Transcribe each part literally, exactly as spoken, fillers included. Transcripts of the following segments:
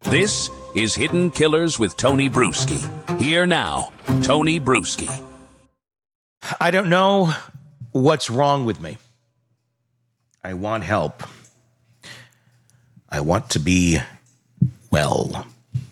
This is Hidden Killers with Tony Bruschi. Here now, Tony Bruschi. I don't know what's wrong with me. I want help. I want to be well.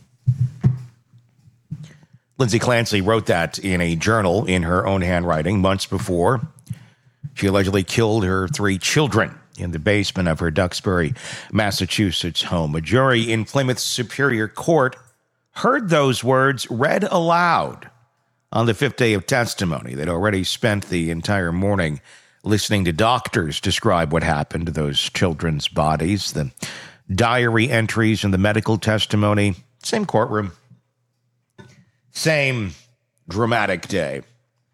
Lindsay Clancy wrote that in a journal in her own handwriting months before she allegedly killed her three children in the basement of her Duxbury, Massachusetts home. A jury in Plymouth Superior Court heard those words read aloud on the fifth day of testimony. They'd already spent the entire morning listening to doctors describe what happened to those children's bodies, the diary entries and the medical testimony. Same courtroom. Same dramatic day.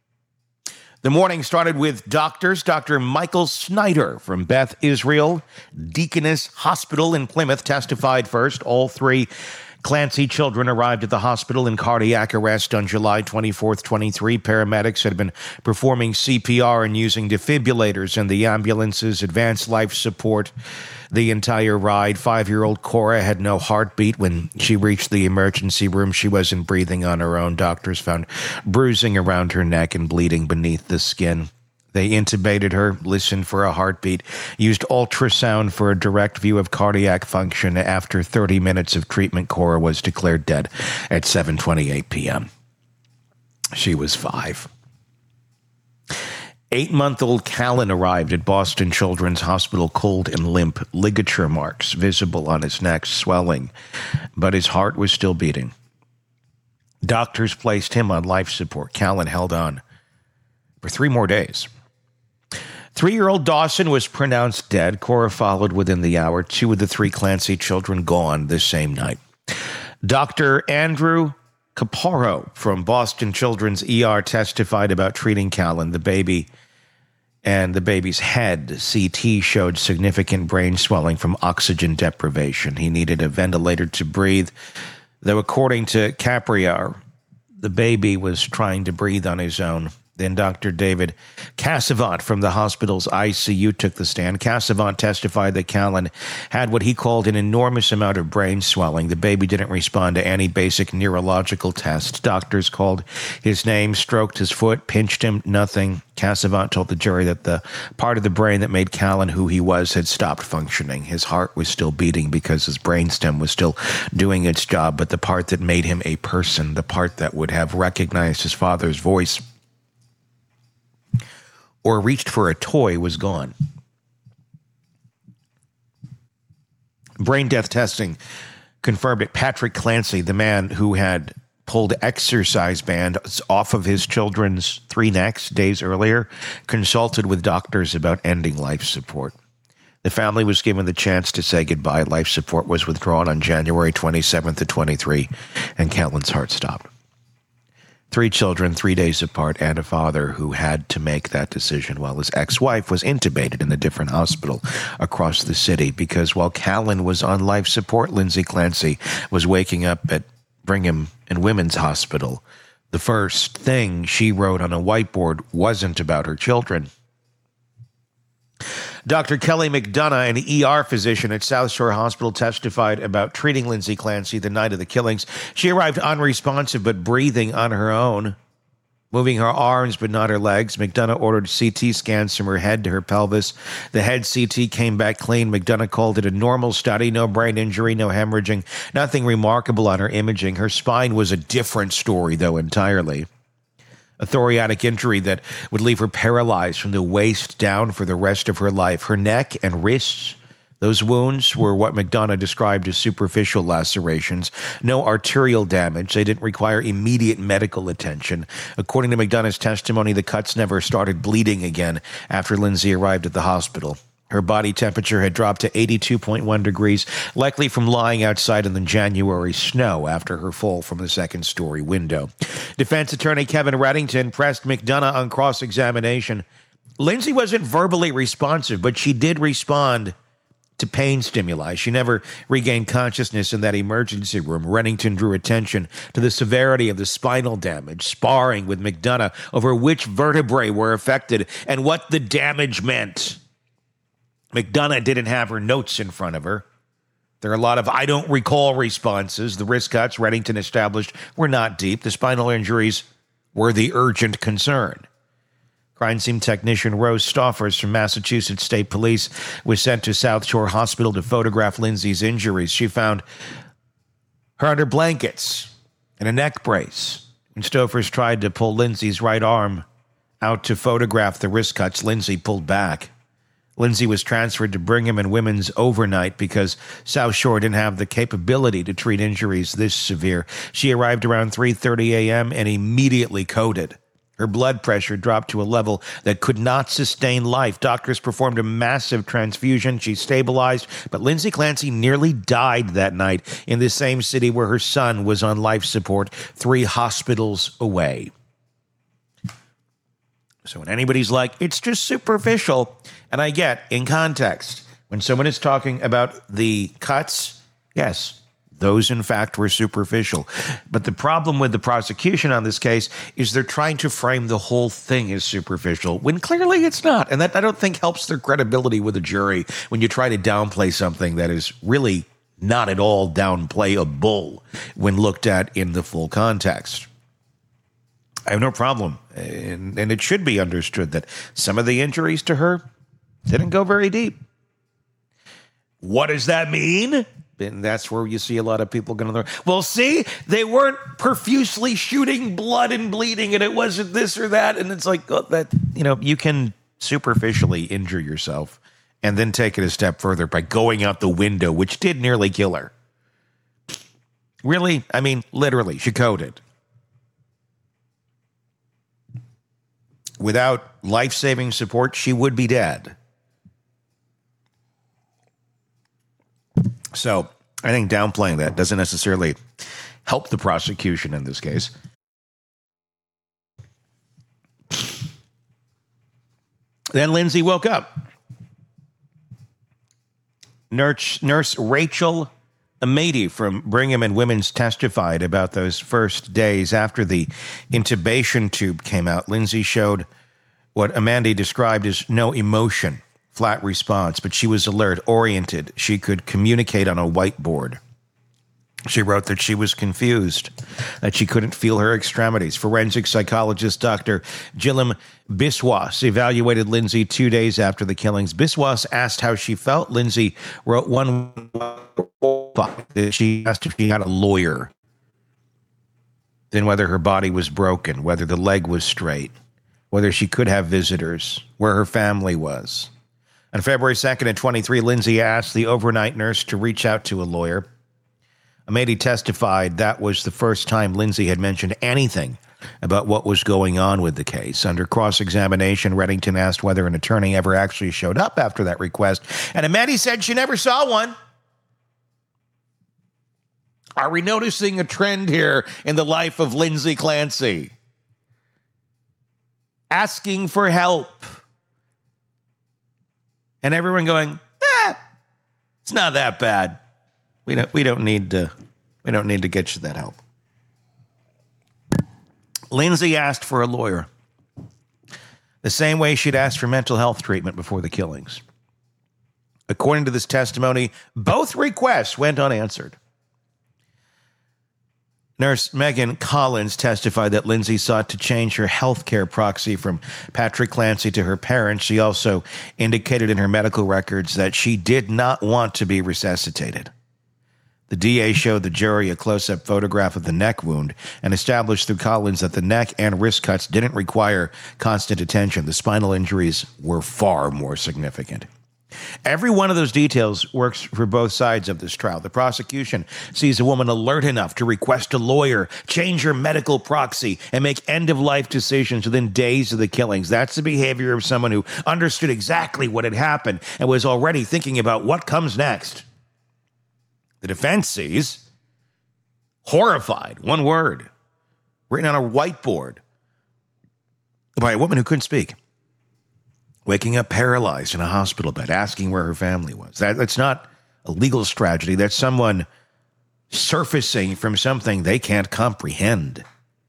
The morning started with doctors. Doctor Michael Snyder from Beth Israel Deaconess Hospital in Plymouth testified first. All three Clancy children arrived at the hospital in cardiac arrest on July twenty-fourth, twenty-three. Paramedics had been performing C P R and using defibrillators in the ambulances, advanced life support the entire ride. Five-year-old Cora had no heartbeat when she reached the emergency room. She wasn't breathing on her own. Doctors found bruising around her neck and bleeding beneath the skin. They intubated her, listened for a heartbeat, used ultrasound for a direct view of cardiac function. After thirty minutes of treatment, Cora was declared dead at seven twenty-eight p.m. She was five. Eight-month-old Callan arrived at Boston Children's Hospital cold and limp, ligature marks visible on his neck, swelling, but his heart was still beating. Doctors placed him on life support. Callan held on for three more days. Three-year-old Dawson was pronounced dead. Cora followed within the hour. Two of the three Clancy children gone this same night. Doctor Andrew Caparo from Boston Children's E R testified about treating Callan. The baby and the baby's head C T showed significant brain swelling from oxygen deprivation. He needed a ventilator to breathe, though according to Capriar, the baby was trying to breathe on his own. Then Doctor David Cassavant from the hospital's I C U took the stand. Cassavant testified that Callan had what he called an enormous amount of brain swelling. The baby didn't respond to any basic neurological tests. Doctors called his name, stroked his foot, pinched him, nothing. Cassavant told the jury that the part of the brain that made Callan who he was had stopped functioning. His heart was still beating because his brainstem was still doing its job, but the part that made him a person, the part that would have recognized his father's voice or reached for a toy, was gone. Brain death testing confirmed that Patrick Clancy, the man who had pulled exercise bands off of his children's three necks days earlier, consulted with doctors about ending life support. The family was given the chance to say goodbye. Life support was withdrawn on January twenty-seventh of twenty-three, and Callan's heart stopped. Three children, three days apart, and a father who had to make that decision while his ex-wife was intubated in a different hospital across the city, because while Callan was on life support, Lindsay Clancy was waking up at Brigham and Women's Hospital. The first thing she wrote on a whiteboard wasn't about her children. Doctor Kelly McDonough, an E R physician at South Shore Hospital, testified about treating Lindsay Clancy the night of the killings. She arrived unresponsive but breathing on her own, moving her arms but not her legs. McDonough ordered C T scans from her head to her pelvis. The head C T came back clean. McDonough called it a normal study, no brain injury, no hemorrhaging, nothing remarkable on her imaging. Her spine was a different story, though, entirely. A thoracic injury that would leave her paralyzed from the waist down for the rest of her life. Her neck and wrists, those wounds were what McDonough described as superficial lacerations. No arterial damage. They didn't require immediate medical attention. According to McDonough's testimony, the cuts never started bleeding again after Lindsay arrived at the hospital. Her body temperature had dropped to eighty-two point one degrees, likely from lying outside in the January snow after her fall from the second-story window. Defense attorney Kevin Reddington pressed McDonough on cross-examination. Lindsay wasn't verbally responsive, but she did respond to pain stimuli. She never regained consciousness in that emergency room. Reddington drew attention to the severity of the spinal damage, sparring with McDonough over which vertebrae were affected and what the damage meant. McDonough didn't have her notes in front of her. There are a lot of I don't recall responses. The wrist cuts Reddington established were not deep. The spinal injuries were the urgent concern. Crime scene technician Rose Stoffers from Massachusetts State Police was sent to South Shore Hospital to photograph Lindsay's injuries. She found her under blankets and a neck brace. When Stoffers tried to pull Lindsay's right arm out to photograph the wrist cuts, Lindsay pulled back. Lindsay was transferred to Brigham and Women's overnight because South Shore didn't have the capability to treat injuries this severe. She arrived around three thirty a.m. and immediately coded. Her blood pressure dropped to a level that could not sustain life. Doctors performed a massive transfusion. She stabilized, but Lindsay Clancy nearly died that night in the same city where her son was on life support, three hospitals away. So when anybody's like, it's just superficial, and I get, in context, when someone is talking about the cuts, yes, those in fact were superficial. But the problem with the prosecution on this case is they're trying to frame the whole thing as superficial, when clearly it's not. And that, I don't think, helps their credibility with a jury when you try to downplay something that is really not at all downplayable when looked at in the full context. I have no problem, and, and it should be understood that some of the injuries to her didn't go very deep. What does that mean? And that's where you see a lot of people going to, well, see, they weren't profusely shooting blood and bleeding, and it wasn't this or that. And it's like, oh, that, you know, you can superficially injure yourself and then take it a step further by going out the window, which did nearly kill her. Really? I mean, literally, she coded. Without life-saving support, she would be dead. So I think downplaying that doesn't necessarily help the prosecution in this case. Then Lindsay woke up. Nurse, nurse Rachel Amady from Brigham and Women's testified about those first days after the intubation tube came out. Lindsay showed what Amady described as no emotion, flat response, but she was alert, oriented. She could communicate on a whiteboard. She wrote that she was confused, that she couldn't feel her extremities. Forensic psychologist Doctor Gilliam Biswas evaluated Lindsay two days after the killings. Biswas asked how she felt. Lindsay wrote one. She asked if she had a lawyer. Then whether her body was broken, whether the leg was straight, whether she could have visitors, where her family was. On February second at twenty-three, Lindsay asked the overnight nurse to reach out to a lawyer. Amady testified that was the first time Lindsay had mentioned anything about what was going on with the case. Under cross-examination, Reddington asked whether an attorney ever actually showed up after that request, and Amady said she never saw one. Are we noticing a trend here in the life of Lindsay Clancy? Asking for help. And everyone going, eh, it's not that bad. We don't we don't need to we don't need to get you that help. Lindsay asked for a lawyer. The same way she'd asked for mental health treatment before the killings. According to this testimony, both requests went unanswered. Nurse Megan Collins testified that Lindsay sought to change her health care proxy from Patrick Clancy to her parents. She also indicated in her medical records that she did not want to be resuscitated. The D A showed the jury a close-up photograph of the neck wound and established through Collins that the neck and wrist cuts didn't require constant attention. The spinal injuries were far more significant. Every one of those details works for both sides of this trial. The prosecution sees a woman alert enough to request a lawyer, change her medical proxy, and make end-of-life decisions within days of the killings. That's the behavior of someone who understood exactly what had happened and was already thinking about what comes next. The defense sees horrified, one word, written on a whiteboard by a woman who couldn't speak. Waking up paralyzed in a hospital bed, asking where her family was. That, that's not a legal tragedy. That's someone surfacing from something they can't comprehend.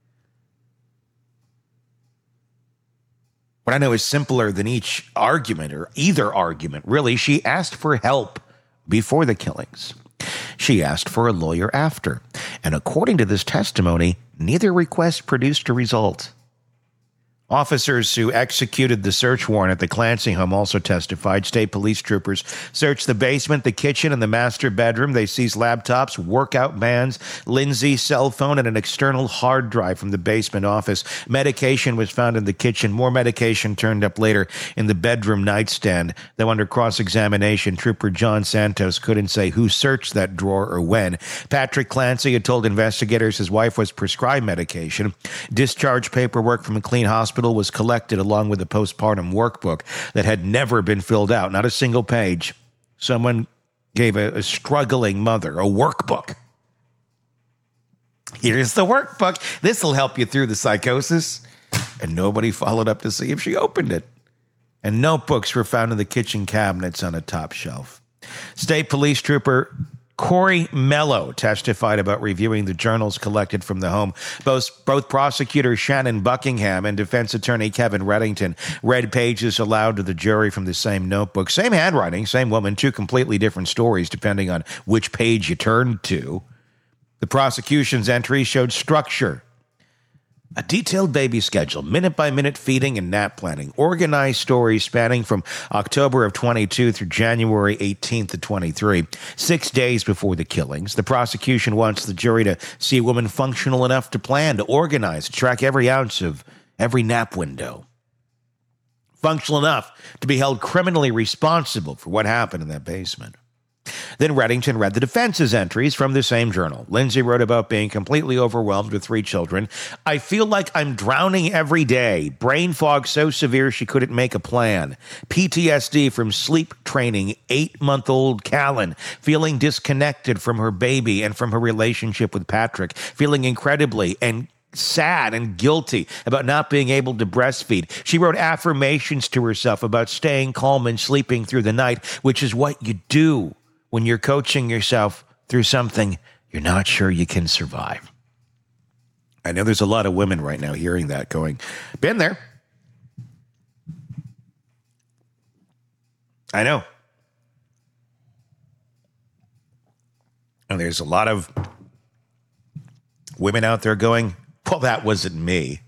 What I know is simpler than each argument, or either argument, really. She asked for help before the killings. She asked for a lawyer after. And according to this testimony, neither request produced a result. Officers who executed the search warrant at the Clancy home also testified. State police troopers searched the basement, the kitchen, and the master bedroom. They seized laptops, workout bands, Lindsay's cell phone, and an external hard drive from the basement office. Medication was found in the kitchen. More medication turned up later in the bedroom nightstand. Though under cross-examination, Trooper John Santos couldn't say who searched that drawer or when. Patrick Clancy had told investigators his wife was prescribed medication. Discharge paperwork from a clean hospital was collected along with a postpartum workbook that had never been filled out, not a single page. Someone gave a, a struggling mother a workbook. Here's the workbook. This will help you through the psychosis. And nobody followed up to see if she opened it. And notebooks were found in the kitchen cabinets on a top shelf. State Police Trooper Corey Mello testified about reviewing the journals collected from the home. Both, both prosecutor Shannon Buckingham and defense attorney Kevin Reddington read pages aloud to the jury from the same notebook. Same handwriting, same woman, two completely different stories depending on which page you turned to. The prosecution's entry showed structure. A detailed baby schedule, minute-by-minute feeding and nap planning, organized stories spanning from October of twenty-two through January eighteenth of twenty-three, six days before the killings. The prosecution wants the jury to see a woman functional enough to plan, to organize, to track every ounce of every nap window. Functional enough to be held criminally responsible for what happened in that basement. Then Reddington read the defense's entries from the same journal. Lindsay wrote about being completely overwhelmed with three children. I feel like I'm drowning every day. Brain fog so severe she couldn't make a plan. P T S D from sleep training eight-month-old Callan. Feeling disconnected from her baby and from her relationship with Patrick. Feeling incredibly and sad and guilty about not being able to breastfeed. She wrote affirmations to herself about staying calm and sleeping through the night, which is what you do when you're coaching yourself through something you're not sure you can survive. I know there's a lot of women right now hearing that going, been there. I know. And there's a lot of women out there going, well, that wasn't me.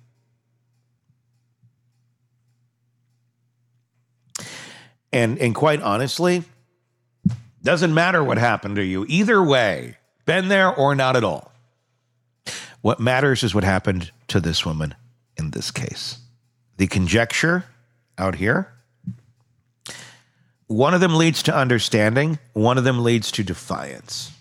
And and quite honestly, doesn't matter what happened to you. Either way, been there or not at all. What matters is what happened to this woman in this case. The conjecture out here, one of them leads to understanding, one of them leads to defiance.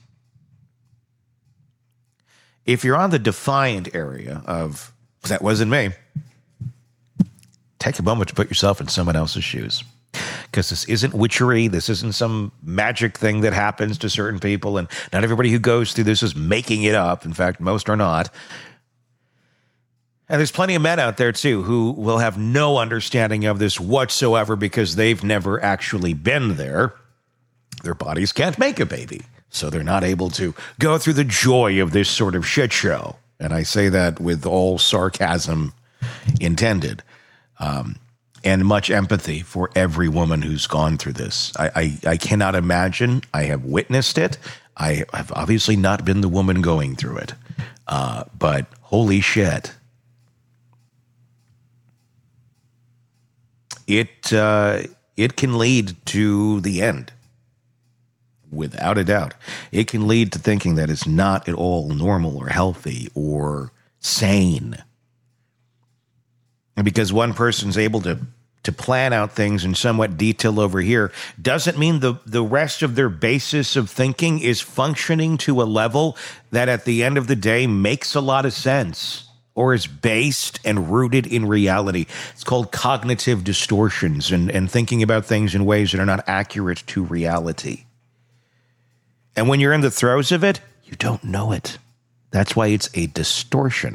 If you're on the defiant area of, that wasn't me, take a moment to put yourself in someone else's shoes. Because this isn't witchery. This isn't some magic thing that happens to certain people. And not everybody who goes through this is making it up. In fact, most are not. And there's plenty of men out there, too, who will have no understanding of this whatsoever because they've never actually been there. Their bodies can't make a baby. So they're not able to go through the joy of this sort of shit show. And I say that with all sarcasm intended. Um, and much empathy for every woman who's gone through this. I, I, I cannot imagine. I have witnessed it. I have obviously not been the woman going through it. Uh, but holy shit. It, uh, it can lead to the end. Without a doubt. It can lead to thinking that it's not at all normal or healthy or sane. And because one person's able to, to plan out things in somewhat detail over here doesn't mean the, the rest of their basis of thinking is functioning to a level that at the end of the day makes a lot of sense or is based and rooted in reality. It's called cognitive distortions and, and thinking about things in ways that are not accurate to reality. And when you're in the throes of it, you don't know it. That's why it's a distortion.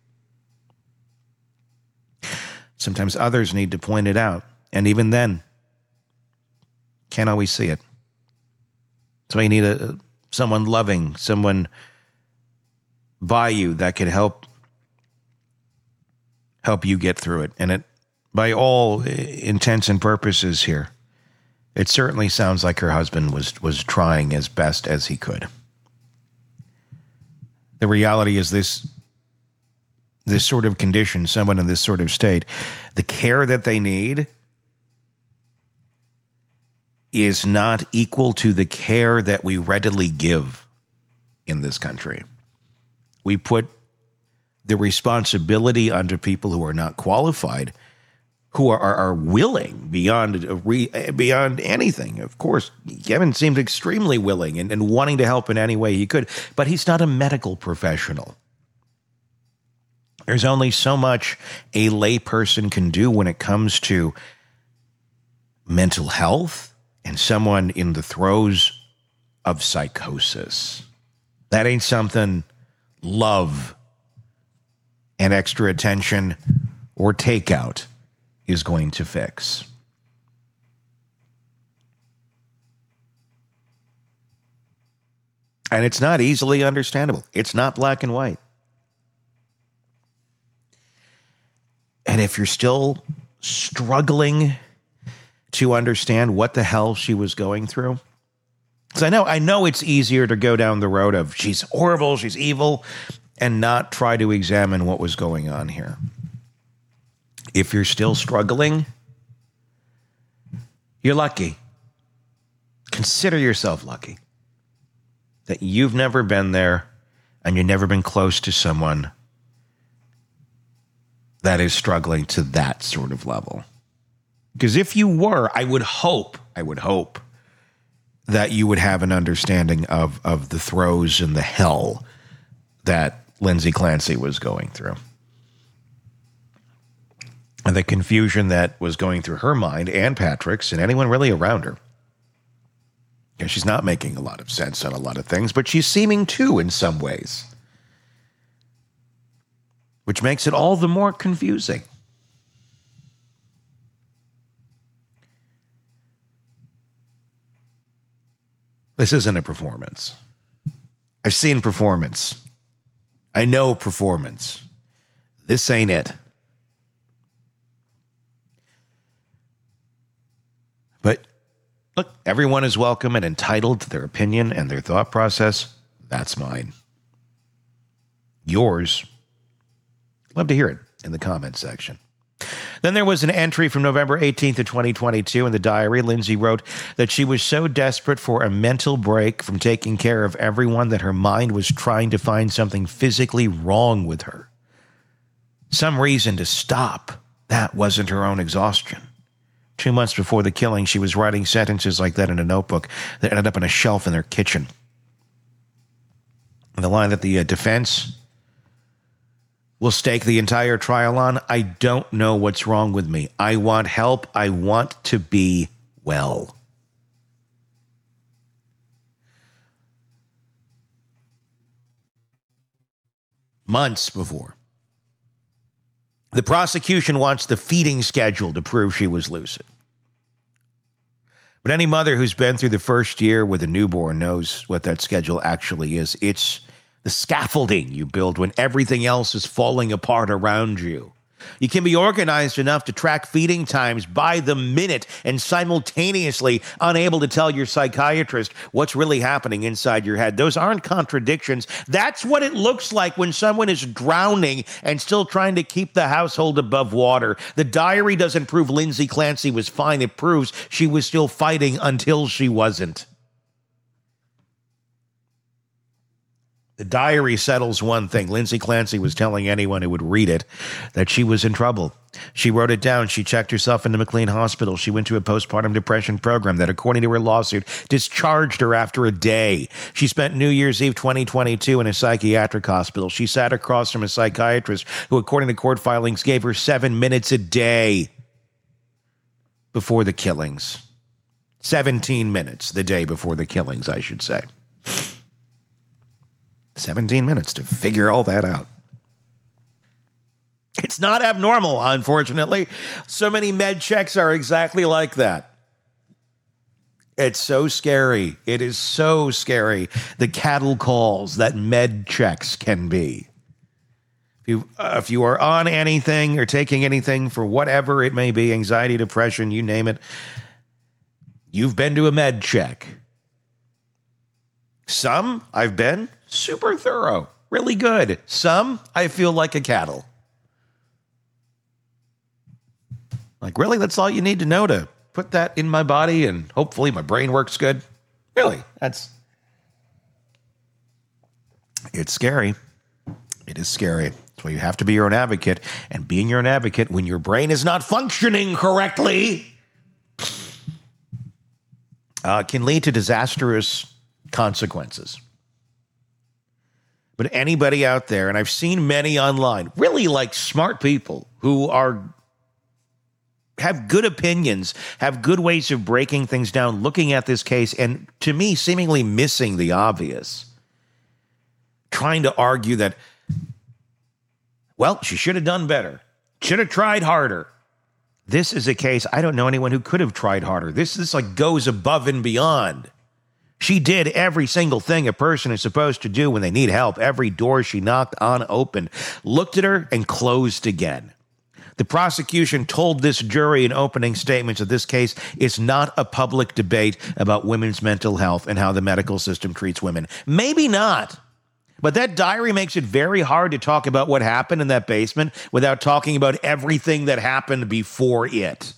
Sometimes others need to point it out. And even then, can't always see it. So you need a someone loving, someone by you that can help help you get through it. And it, by all intents and purposes here, it certainly sounds like her husband was was trying as best as he could. The reality is this, this sort of condition, someone in this sort of state, the care that they need is not equal to the care that we readily give in this country. We put the responsibility onto people who are not qualified, who are, are, are willing beyond a re, beyond anything. Of course, Kevin seemed extremely willing and, and wanting to help in any way he could, but he's not a medical professional. There's only so much a layperson can do when it comes to mental health and someone in the throes of psychosis. That ain't something love and extra attention or takeout is going to fix. And it's not easily understandable. It's not black and white. And if you're still struggling to understand what the hell she was going through, because I know, I know it's easier to go down the road of she's horrible, she's evil, and not try to examine what was going on here. If you're still struggling, you're lucky. Consider yourself lucky that you've never been there and you've never been close to someone that is struggling to that sort of level. Because if you were, I would hope, I would hope that you would have an understanding of, of the throes and the hell that Lindsay Clancy was going through. And the confusion that was going through her mind and Patrick's and anyone really around her. Yeah, she's not making a lot of sense on a lot of things, but she's seeming to in some ways. Which makes it all the more confusing. This isn't a performance. I've seen performance. I know performance. This ain't it. But look, everyone is welcome and entitled to their opinion and their thought process. That's mine. Yours. Love to hear it in the comments section. Then there was an entry from November eighteenth of twenty twenty-two in the diary. Lindsay wrote that she was so desperate for a mental break from taking care of everyone that her mind was trying to find something physically wrong with her. Some reason to stop. That wasn't her own exhaustion. Two months before the killing, she was writing sentences like that in a notebook that ended up on a shelf in their kitchen. And the line that the uh, defense will stake the entire trial on, I don't know what's wrong with me. I want help. I want to be well. Months before. The prosecution wants the feeding schedule to prove she was lucid. But any mother who's been through the first year with a newborn knows what that schedule actually is. It's the scaffolding you build when everything else is falling apart around you. You can be organized enough to track feeding times by the minute and simultaneously unable to tell your psychiatrist what's really happening inside your head. Those aren't contradictions. That's what it looks like when someone is drowning and still trying to keep the household above water. The diary doesn't prove Lindsay Clancy was fine. It proves she was still fighting until she wasn't. The diary settles one thing. Lindsay Clancy was telling anyone who would read it that she was in trouble. She wrote it down. She checked herself into McLean Hospital. She went to a postpartum depression program that, according to her lawsuit, discharged her after a day. She spent New Year's Eve twenty twenty-two in a psychiatric hospital. She sat across from a psychiatrist who, according to court filings, gave her seven minutes a day before the killings. seventeen minutes the day before the killings, I should say. seventeen minutes to figure all that out. It's not abnormal, unfortunately. So many med checks are exactly like that. It's so scary. It is so scary, the cattle calls that med checks can be. If you, uh, if you are on anything or taking anything for whatever it may be, anxiety, depression, you name it, you've been to a med check. Some I've been super thorough, really good. Some, I feel like a cattle. Like, really? That's all you need to know to put that in my body and hopefully my brain works good? Really? That's... It's scary. It is scary. That's why you have to be your own advocate. And being your own advocate when your brain is not functioning correctly uh, can lead to disastrous consequences. But anybody out there, and I've seen many online, really like smart people who are have good opinions, have good ways of breaking things down, looking at this case, and to me, seemingly missing the obvious. Trying to argue that, well, she should have done better. Should have tried harder. This is a case, I don't know anyone who could have tried harder. This is like goes above and beyond. She did every single thing a person is supposed to do when they need help. Every door she knocked on opened, looked at her, and closed again. The prosecution told this jury in opening statements that this case is not a public debate about women's mental health and how the medical system treats women. Maybe not. But that diary makes it very hard to talk about what happened in that basement without talking about everything that happened before it.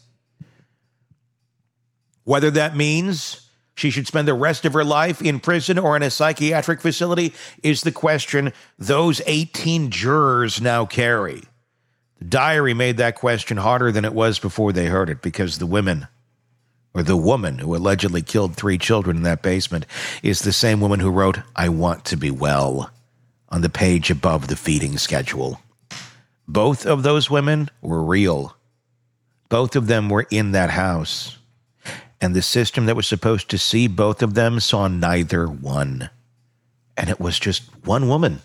Whether that means she should spend the rest of her life in prison or in a psychiatric facility is the question those eighteen jurors now carry. The diary made that question harder than it was before they heard it because the women, or the woman who allegedly killed three children in that basement, is the same woman who wrote, "I want to be well," on the page above the feeding schedule. Both of those women were real. Both of them were in that house. And the system that was supposed to see both of them saw neither one. And it was just one woman.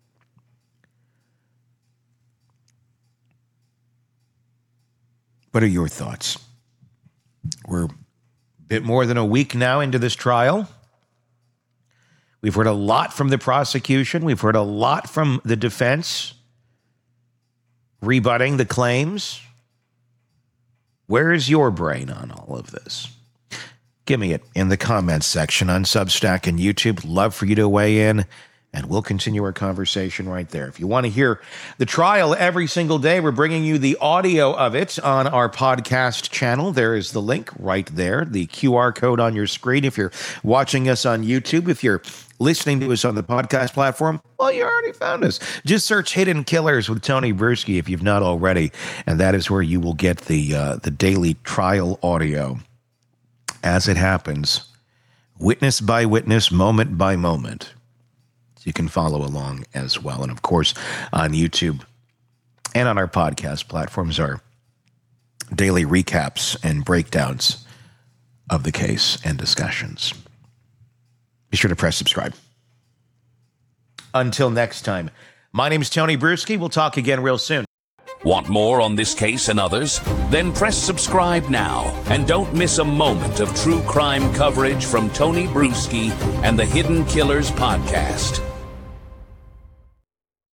What are your thoughts? We're a bit more than a week now into this trial. We've heard a lot from the prosecution. We've heard a lot from the defense rebutting the claims. Where is your brain on all of this? Give me it in the comments section on Substack and YouTube. Love for you to weigh in, and we'll continue our conversation right there. If you want to hear the trial every single day, we're bringing you the audio of it on our podcast channel. There is the link right there, the Q R code on your screen. If you're watching us on YouTube, if you're listening to us on the podcast platform, well, you already found us. Just search Hidden Killers with Tony Bruschi if you've not already, and that is where you will get the uh, the daily trial audio as it happens, witness by witness, moment by moment. So you can follow along as well. And of course, on YouTube and on our podcast platforms are daily recaps and breakdowns of the case and discussions. Be sure to press subscribe. Until next time, my name is Tony Bruschi. We'll talk again real soon. Want more on this case and others? Then press subscribe now and don't miss a moment of true crime coverage from Tony Bruschi and the Hidden Killers podcast.